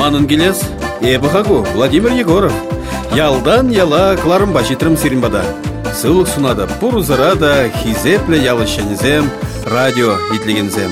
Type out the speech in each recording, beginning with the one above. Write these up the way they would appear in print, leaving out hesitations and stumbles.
Манын келес, Эбахагу Владимир Егоров. Ялдан яла кларым бачитрым сиринбада. Сылық сунада пурузарада хизепле ялышенізем, радио итлегензем.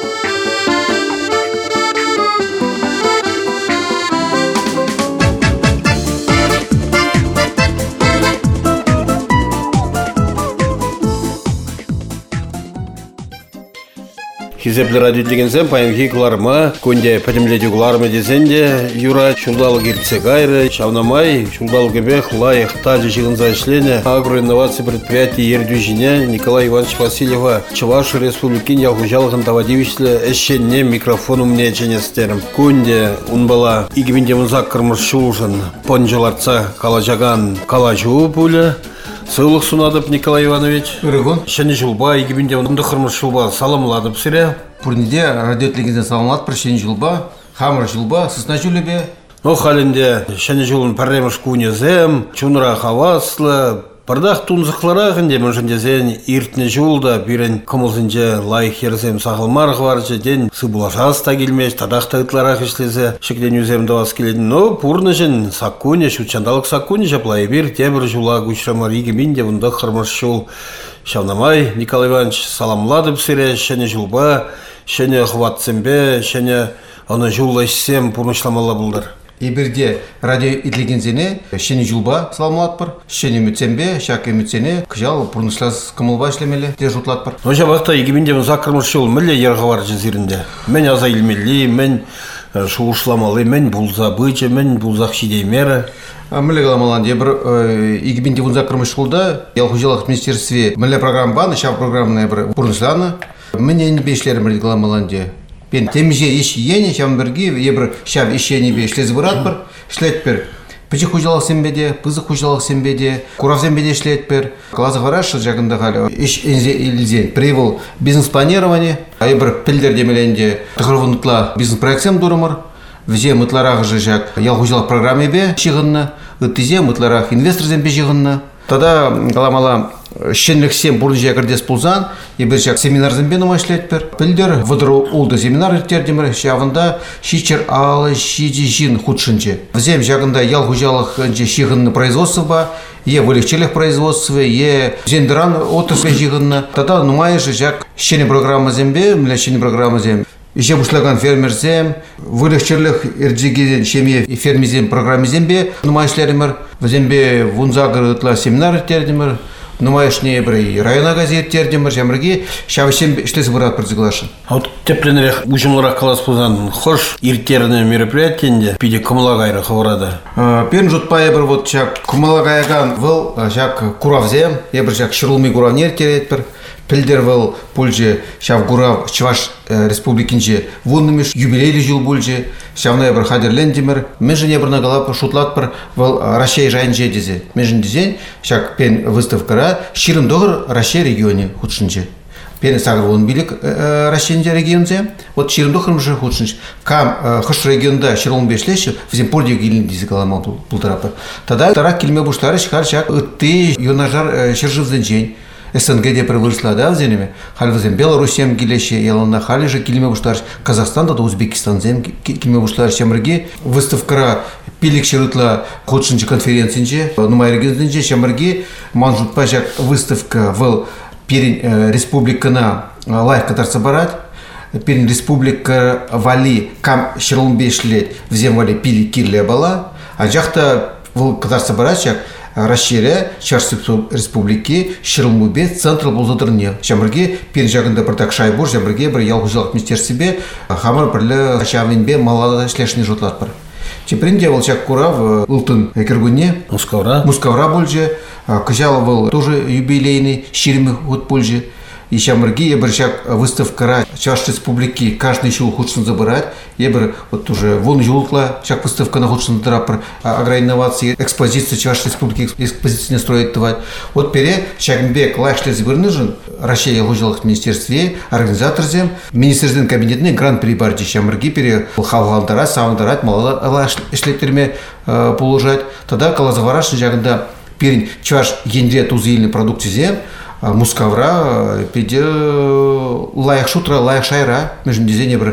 Хизепле радио дегенсем паямхи кларма, кунде патемледи кларма дезенде, юра чулдал гирце гайры, чавнамай, чулдал гебех, лаях, таджи жигынза ишлене, агроинновации предприятий ердюжине Николай Иванович Васильева, Чуваши Республикин ялгужалган тавадивичле эшенне микрофону мне ченестерем. Кунде унбала игвинде музак кырмыршулжын, понжаларца калажаган калажу пуля, Сылық сунадып Николай Иванович. Үрігін. Шәне жылба, егебінде ұнды қырмыз жылба саламладып сірі. Бұрнеде радиотлегенде саламлад бір шәне жылба, хамыр жылба, сысна жүлебе. О халінде шәне жылын пәрреміш күнезем, чунра хаваслы, Бардақ тунзықларағын демін жындезен иртіне жолда бірін кымылзынже лайық ерзем сағылмарғы баржы ден сыбылашас та келмеш, тадақта ұтларақ ішлезе шекден үземді вас келедін. Но пұрны жын саккуне, шутчандалық саккуне жаплай бір тебір жула күшрамар егемен де ұнды қырмыш жол. Шавнамай Николай Иванович саламладып сире, шәне жылба, шәне хватсембе, шәне оны жоллашсем пұрнышламала бұлдар. Иберде радио итлегензене шені жылба саламлат бар, шені мүтсенбе, шаке мүтсене, күжал пұрнышлас кымылба ішлемелі, де жұтлат бар. Ножа бақта егеменде мұзақырмыш жол мүлі ерға бар жезірінде. Мен аза илмелі, мен шуышламалы, мен бұлза бычы, мен бұлзақ шидеймері. Мүлі қаламалан де бір егеменде мұзақырмыш жолда, ялғыжалық министерстве мүлі программ баны, шав программына бір пұрнышланы. Мен ені бешлері мүлі қаламалан де. Пен темже еші ені, шам бірге, ебір шав ешені бе шлез бұрат бір, шлет бір. Пічі құжалық сенбеде, пызы құжалық сенбеде, құрав сенбеде шлет бір. Клазы ғарашы жағында қалы, еш ензе елзен. Привыл бизнес-планирование, ебір пілдер демеленде тұғырвындықла бизнес-проектсем дұрымыр. Візе мұтларақ жақ ялғыжалық программе бе шиғынна, үттізе мұтларақ инвесторзен бе шиғынна. Тада қаламала шенліксен бұрын жәкірдес бұлзан, ебір жақ семинарзен бен ұмашлет бір. Пілдер вұдыру ұлды семинар өттердемір, шағында шичер алы шиди жин худшынче. Взем жағында ялғыжалық шиғынны производство ба, е вылегчелік производство, е зендіран отыспе жиғынны. Тада нұмайышы жақ шені программа зембе, мүлі шені программа зем. Ише бұшлаган фермерзем, вылегчерлік ерджегеден шеме фермезем программезембе, нұмайышлерімір. Взембе вунзагыр ұтла семинар өттердемір. Нумайшне бір района газеттердемір, жәмірге шавышем ішлесі бұрат бірзіглашын. Вот тепленірек ұжымларақ қалас бұлдан хош иртеріне мероприятиенде пиде кымыла ғайры қывырады. Перін жұтпайы бір вот жақ кымыла ғайған выл жақ куравзем, ебір жақ шырылмай курав нертерет бір. Пілдер выл пульже шав курав Чуваш республикинже вуннымеш юбилейлі жыл бульже, шавная бір хадерлендемір, мен жіне бір нагалап шутлат бір выл Рашей жайын жедезе. Мен жін дезен, шақ пен выставкара ширым доғыр Рашей регионе худшынже. Пен сағыр вон билік Рашейнде регионзе, вот ширым доғырым жы худшынж. Кам хыш регионда шырылым бешлеші, візен пордеу келін дезі каламал бұлтарапыр. Тада тарак келме бұштары шықар шақ үтті юнажар шыржывзен жен. СНГде выросла, да, в зенеме. Хали в зем Беларусьем гилеше, ялана хали же килме буштар Казахстан, да Узбекистан зем килме буштар шамрге. Выставкара пилик ширытла ходшинче конференцинче, нумай регионинче шамрге манжут пажак выставка в перин республикана лайк катарса барат. Перин республика вали кам ширылмбешлет в зем вали пили кирле бала, а жахта в катарса барат шак Рашире, Чарсып республики, Шырылмубе, центр болзадырне. Жамырге, пен жағында бір так шайбур, жамырге бір ялғыжалық министерсібе, хамыр бірлі шавинбе малада шлешіне жотлат бір. Чепринде был чак курав ултын киргуне. Мускавра больже. Кыжал был тоже юбилейный, щиримый год больше. И шамырги ебір шак выставка Чуваш республики каждый еще худшын забирать. Ебір вот уже вон юлтла шак выставка на худшын драпр агроинновации, экспозиция Чуваш республики экспозиции не строить давать. Вот пере шагнбек лайшле забирны жын Россия ялгыжалық министерстве организатор зем министерствен кабинетіне грант прибарди шамырги пере халғалдарать, савандарать, мала эшлеттерме положать. Тогда калазаварашын жагында перин Чуваш ендре тузильный продукты зем Мускавра педе лайық шутра, лайық шайра, межін дезене бір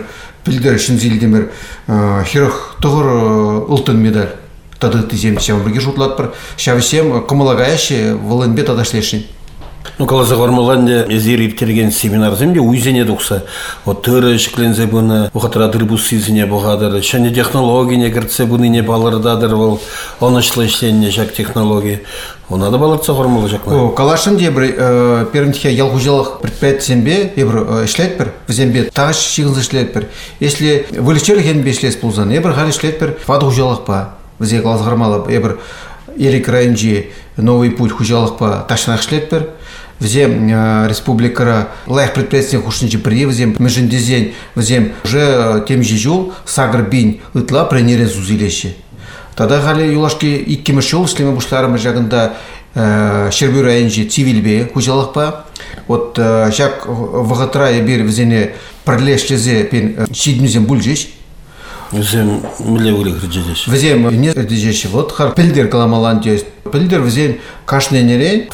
пилдер шинзилдемер хирох тогор алтын медаль тады тизем чам бирге жутлат бір шавсем кымылагаяшы волынбет адашлешин. Ну, каласа Вармаланде эзир иртерген семинар земде уйзене дукса. Вот тыры шиклензе буны, ухатра дырбус сизине богадыр. Шане технологии не герце буны не балырдадыр вол. Он очлы ишленне жак технологии. Он надо балырца Вармала жакна. Калашын дебр первенхе ялгужалых предприятиембе ебр ишлет бер в зембе таш шигынзы ишлет бер. Если вылечерген бешлес пулзан ебр хали ишлет бер фадгужалых па. В зе калас Вармала ебр Ерик Райнджи новый путь хужалых па ташнах ишлет бер. Взем республикара лайх предприятия хушничи при взем межендизень взем уже тем же жул сагрбин ытла пренере зузилеше. Тогда гали юлашки иккимешул слеме бушларым жагында Шербюр айнжи цивилбе хужалыкпа. Вот жак вагатра бир взене прилешлезе пен шидмизем бульжиш. Взем милеврих рджедеш. Взем не рджедеш. Вот хар пилдер каламалан есть. Пилдер взем кашне нерен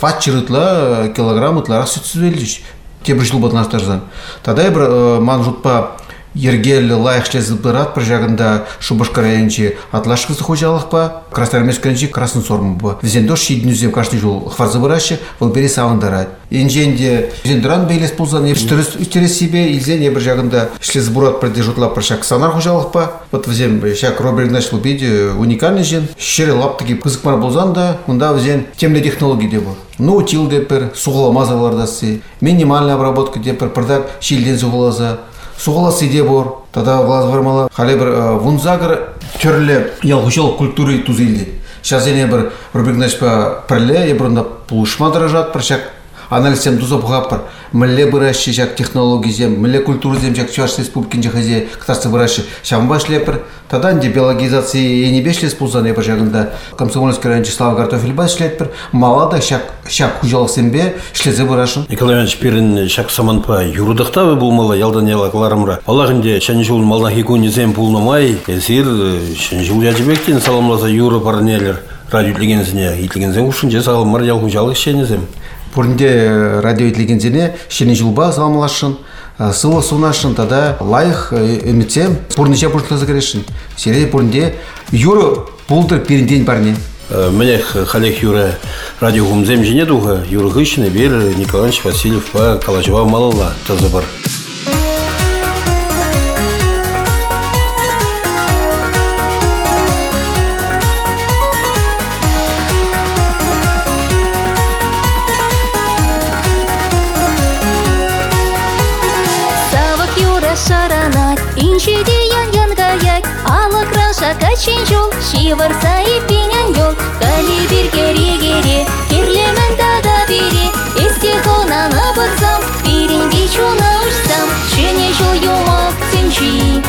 20 килограммытлар сүтсүзелдиш. Тебришил батнастарзан. Тогда я манжутпа ергел лайхшлез бират бір жагында Шубашкарайынчи атлашкызы хожалыкпа, Красноармейскайынчи красын сормба. Взендо шиднюзем каждый жол хварзы биращы, вол бери савындарат. Инженде зендран бейлес пулзан иштерес себе, илзен бір жагында шлез бурат продержутла прышак санар хожалыкпа. Вот взем шак Роберт начал бить уникальный жен. Шере лаптыки кызыкмар болзан да, унда взен темле технологии дебор. Ну, тил депер, суғыламазалардасы, минимальная обработка депер, продак шилден суғылаза. Суғыласы де бор, тада глаз бармала. Хали бір вунзагыр түрлі ялғышал культуры тузылды. Шазене бір рубрикнашпа пірлі, ебірінда пулышма дыражат бір шак анализем тузап ғапыр. Мүлі біраші жак технологии зем, мүлі культуры зем жак Чуваш республикин жахазе кытарсы біраші шамбаш лепір. Тадан де биологизации ені бешлес пулзан ебір жагында Комсомольский район Слава картофель бас шлетпір. Малада шак хужалық сембе шлезе бірашын. Николай Иванович пирин шак саманпа юрудақтавы булмала ялдан ялақларымра. Балағынде шанжуын малнахи кунезем пулнамай, эзир шанжуыл яжыбектен саламлаза юры парнелер радио итлегензіне. Итлегензен ушынже сағылмар ял хужалық шенезем. Пурнде радио итлегензіне шені жылба саламлашын. Сылы сунашын тада лайх эмитсем пурныча пурнтазы керешін. Серей пурнде юры пулдыр перінден барне. Менех халех юры радио гумзем жене духа, юры гыщины бер Николай Иванович Васильев по Калачева малала тазы бар. Инчидиян янгаяк, алакраша качен жол, шиварса и пенян йол, кали бир кере-кере, керлемен тада бере, эстехона набырзам, пирин бичуна учсам, шене жол юмак сенчи.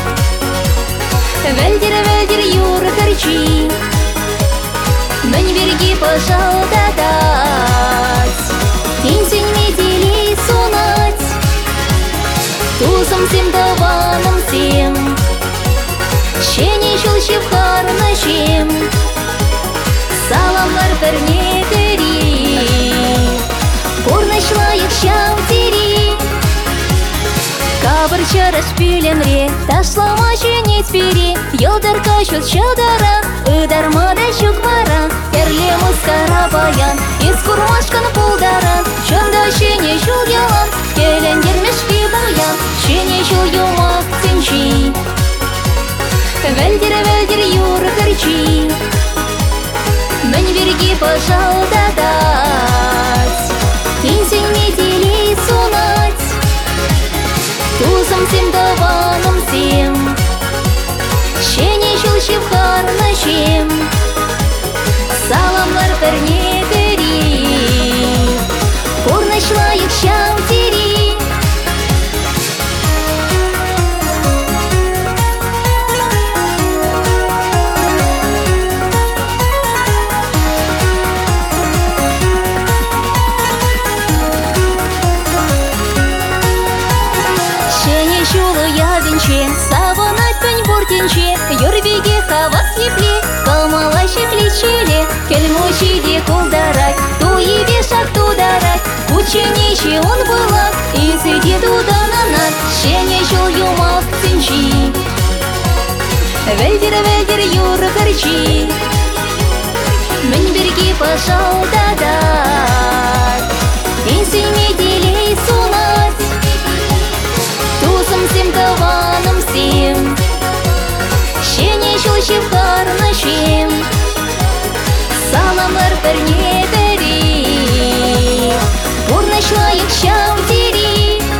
Вельдер юр харчи, мэнь берги пожал дадать, инсень метели сунать. Тузом сем даваном сем, шене шулшев харнашем, саламлар перне тери, бурнашлайык шам тери. Кабыр чараш пюленре, ташлама шене тпери, йылдар кашут шадара, ыдармада шукмара, терле мускара баян, из курмашкан пулдаран, шанда шене шул ялан, келен дермешки баян. Шене жол юмак сенчи, вельдер юр харчи, мэнь берги пожал дадать, инсень метели сунать. Тузом сем даваном сем, шене жол шев харнашем, саламлар перне тери, бурнашлайык шам тери. Саванать пень буртинче, юрбиге хавас епле, камалаши плечеле, кельмучиде кулдарак, туи вешак тударак, учениче он была, и сиди туда на нар, шене жол юмак цинчи. Вельдер юр перчи, мен берги пожалдадат, инсине делей сунать, тузым сим даваным сим, щене шушив карнашим, саламлар перне бери, бурнашлайык шам дери,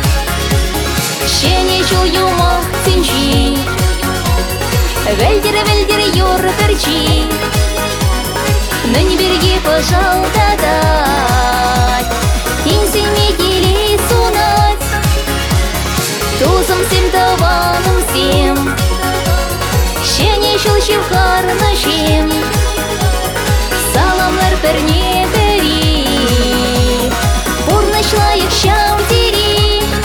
щене шую мах тинчи. Вельдер юр перчи, мен берги пожалдадат, инсине делей сунать, тузым сим даваным сим, щене шушив карнашим, саламлар перне бери, бурнашлайык шам дери,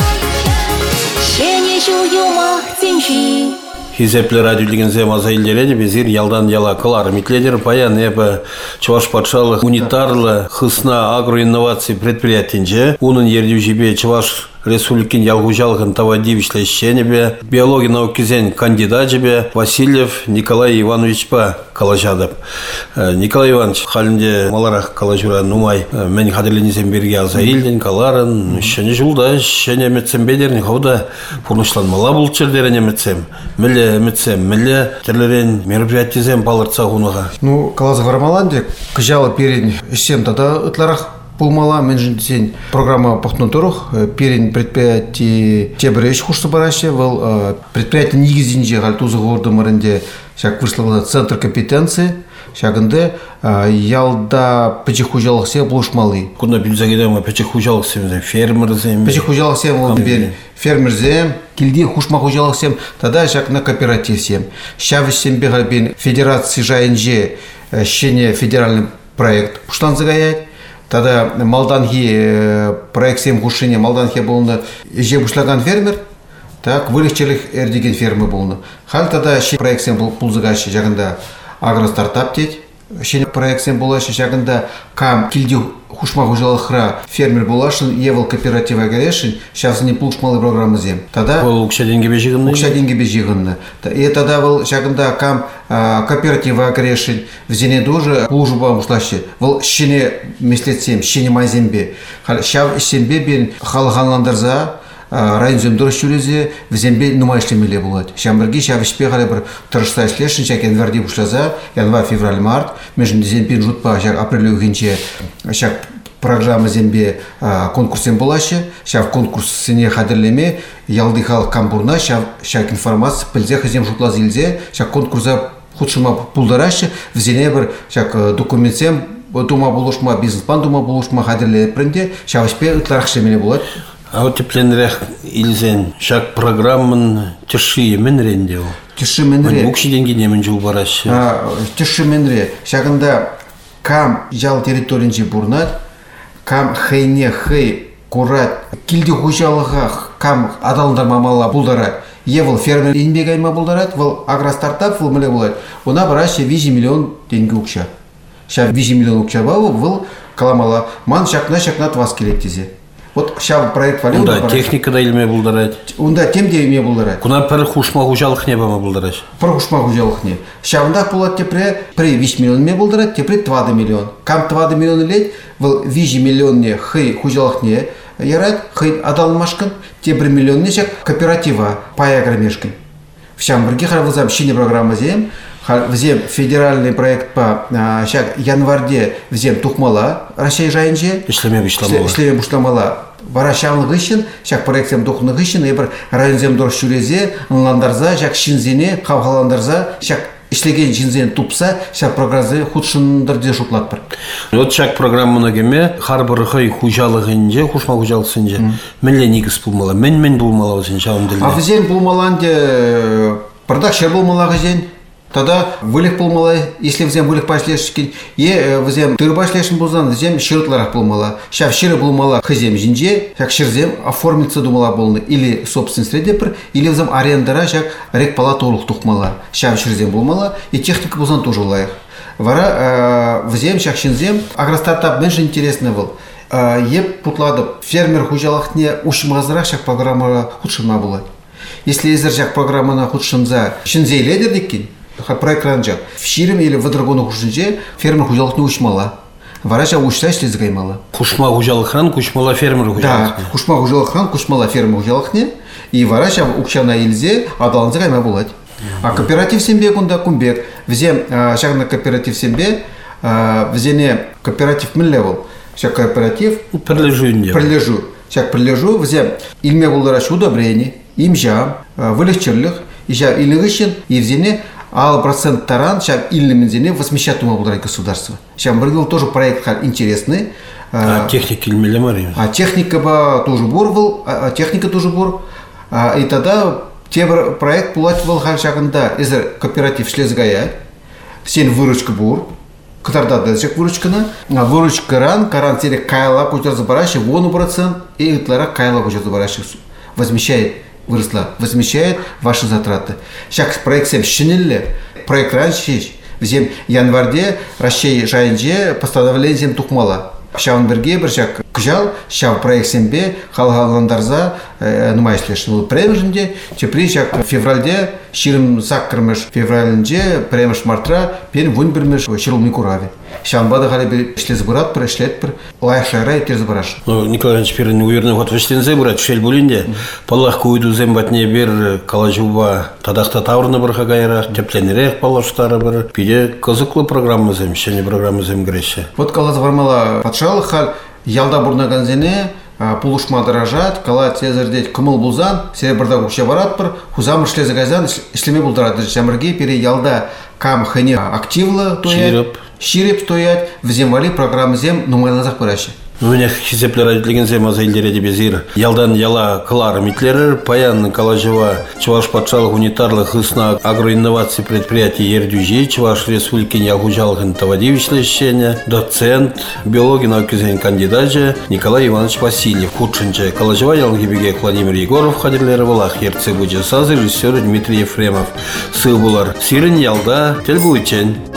щене шую мах тинчи. Хизепле радио деген зем азайлерени безир ялдан яла кылар митледер паян эпе Чуваш патшалық унитарлы хысна агроинновации предприятиинче унун ердүү жибе Чуваш Республикин ялгужалгын тавадивичле ищенебе биология наук кезен кандидат жибе Васильев Николай Иванович па калажадып. Николай Иванович халинде маларах калажура нумай мен хадерленисем берге азайлден каларын шене жылда шене метсем бедерни хода пурнышлан мала булчердерен метсем милле терлерен мероприятиезем балырца гунага. Ну калаз гармаланде кыжалы перен ищем тада ытларах пулмала мен жинсен программа похтун турух перен предприятие тебреш хушты бараще вал предприятие нигизинже галтузы гордымырынде шак вышлыгы центр компетенции шагынды ялда печехужалык се булушмалы. Куда билзагедем печехужалык се фермер зем. Печехужалык се ол бер фермер зем килди хушмахужалык сем тада шак на кооператив сем. Шавышсем бегалбен федерации жайынже щене федеральный проект пуштан загаяет. Тада малданхи проект сем хушине малданхи болны же бушлаган фермер. Так вылегчелих эрдеген фермы болны. Хал тада щен проект сем пулзыгащи жагында агростартап тет. Щен проект сем булашы жагында кам килди хушмахужалыхра фермер булашын евал кооператива гарешин шавсыне пулшмалы программы зем. Тада ол укша деньги бежигынны. Укша деньги бежигынны. И тада был жагында кам кооператива гарешин взене тоже пулжуба мушлашы. Вол щене мислетсем, щене майзембе. Хал шав ищембе бен халганландырза район земдор шүрезе взембе нумай ишлемеле булат. Шамберги шавишпе гale bir тырышта ишлешин шак январде бушлаза, январь, февраль, март, между зембе жутпа шак апрель угинче шак программа зембе конкурсен булашы, шак конкурс сене хадерлеме ялды халық камбурна шак информация пилзе хазем жутлаз илзе, шак конкурса худшыма пулдарашы, взене bir шак документсем дума булушма, бизнес-план дума булушма хадерле пренде, шавишпе ытларах шемеле булат. А вот тепленрех илзен шак программын тиши менренде. Тиши менре. Укши деньги немен жыл барашы. Тиши менре. Шагында кам жал территоринче бурнат, кам хейне хей курат, килди хужалыга кам адалындар мамала булдарат. Евыл фермер инбег айма булдарат, выл агростартап выл меле булат. Она барашы 5 миллион деньги укша. Ша 5 миллион укша бау выл каламала. Ман шакна вас келектизе. Вот шав проект валил. Да, техника да илме булдарат. Унда тем де илме булдарат. Куна пер хушмахужалык не бама булдарат. Пер хушмахужалык не. Шавында булат тепре при 5 миллион ме булдарат, тепре 2 миллион. Кам 2 миллион лет, выл 5 миллион не хый хужалык не ярат, хый адалмашкан, тепре миллион не шак кооператива паяграмешкан. В Шамбурге харвызам щине программа зем, взем федеральный проект по шак январде взем тухмала Россия жайынже. Ишлеме бушламала. Барашавлы гыщын, шак проектсем тухны гыщын, ебір районзем дор шүрезе, ынландарза, шак шинзене, қавғаландарза, шак ишлеген шинзен тупса, шак программы худшындырде шутлат бір. Вот шак программына кеме, харбыр хай хужалығынже, хушма хужалықсынже, менле негіз бұлмала, мен бұлмала өзін шауым діліне. Афзен бұлмаланде, бардақ шер бұлмалағы зен. Тогда вылек полмала, если взем вылек пошлешки, взем тыр пошлешин бузан, взем ширтларах полмала. Шав ширы полмала хазем жинже, как ширзем оформиться думала полны или собственный средепр, или взем арендара, как рек палата улух тухмала. Шав ширзем полмала и техника бузан тоже лаях. Вара взем шак шинзем, агростартап меньше интересный был. Еп путлады фермер хужалахне ушмазрах шак программа худшина была. Если изершак программа на худшинза шинзей ледер дикин. проект ранжа. В Ширим или в другом хужинже фермер хужалых не ушмала. Ваража ушта шлез гаймала. Кушма хужалых ран, кушмала фермер хужалых. Да, кушма хужалых ран, кушмала фермер хужалых не. И ваража укшана ильзе адаланза гайма булать. А кооператив сембе кунда кумбек. Взем шагна кооператив сембе, взене кооператив миллевел. Шаг кооператив. Прилежу. Шаг прилежу, взем ильме булдыраш удобрение, имжам, вылечерлых, и шаг илыгышин, и взене ал процент таран, шаг ильмензене возмещать ума булдырай государство. Шаг был тоже проект интересный. А техника ильмеле мария. А техника тоже бур был, а техника тоже бур. И тогда те проект платил шагында, из кооператив шлезгая, сен выручка бур. Катарда дальше выручкана, выручка каран теле кайла кучер забараши, 1%, и итлара кайла кучер забараши возмещает, выросла, возмещает ваши затраты. Сейчас проект 7 шинелле, проект раньше, в зем январде, расчей жайнже, постановление тухмала. Шаунберге бір жак кжал, шав проект 7бе, халгаландарза, нумайшлешн премежінде, тепри жак февральде, ширим саккырмыш февральінде, премеш мартра, пен вун бірмеш шырылмай курави. Шанбада хали бір шлез бұрат, бір шлет бір, лайх шайрай терз бұраш. Николай Иванович, пер уверенный ход вешлензе бұрат, шел булинде, паллах куйду зембатне бір калажуба, тадақта таврны бір хагайра, тепленерек палаштары бір, пиде кызыклы программа зем, шене программа зем греше. Вот калаз вармала патшалық хал, ялда бурнаган зене, пулушма дорожат, кала тезердеть кымыл булзан, серебрда кукше барат бір, хузамыр шлезе газан, ишлеме булдырат, жамырге пере ялда кам хэне активлы тоят, ширеп тоят, в земвали программы зем нумайлазақ біраші. У меня хизеплер адилеген зем азайлер эдебезир. Ялдан яла клар митлерер, паян калажева, чуваш патшалық унитарлық ысна агроинновации предприятий ердюжи, чуваш республикин ялгужалых интовадивичлещения, доцент, биологии науки зен кандидат Николай Иванович Васильев, худшинче, калажева ялгибеге Владимир Егоров, хадерлер валах, ерце буджесазы, режиссер Дмитрий Ефремов. Сыл булар, сирен ялда, тел буйчен.